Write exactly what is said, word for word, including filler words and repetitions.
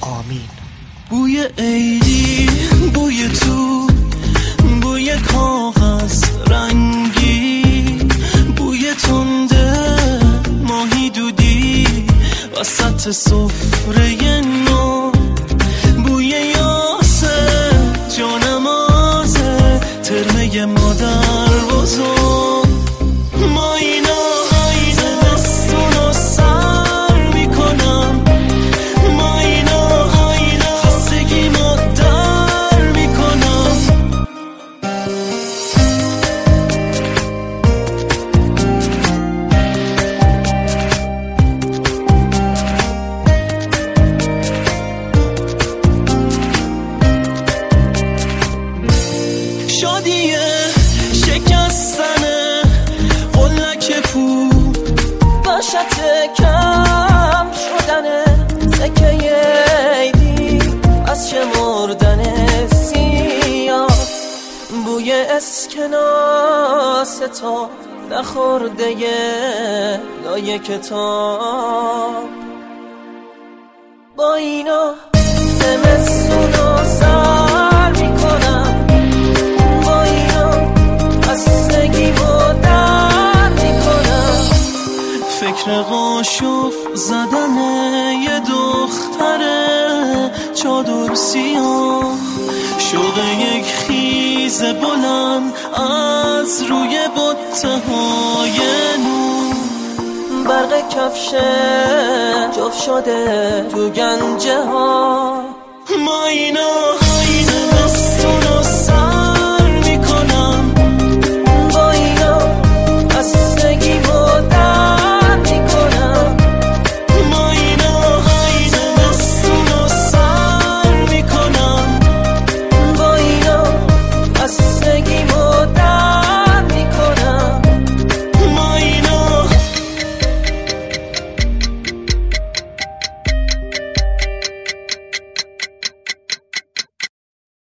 آمین. بوی عیدی، بوی تو، بوی کاغذ رنگی، بوی تنده ماهی دودی وسط سفره نو، بوی یاسه جانمازه ترمه مادر بزرگ. ما اینا زمستونو سر میکنم، ما اینا خستگیمو در میکنم. شادیه شکستنه قلک پو، وحشت کم شدنه سکه عیدی از شمردن سیاه، بوی اسکناس تا نخورده لای کتاب. با اینا زمستونو سر میکنم، با اینا خستگیمو در میکنم. فکر قاشق زدن یه دختره چادر سیاه، شوق یک خیز بلند از روی بطه های نور، برق کفشه جفت شده تو گنجه ها. ما اینا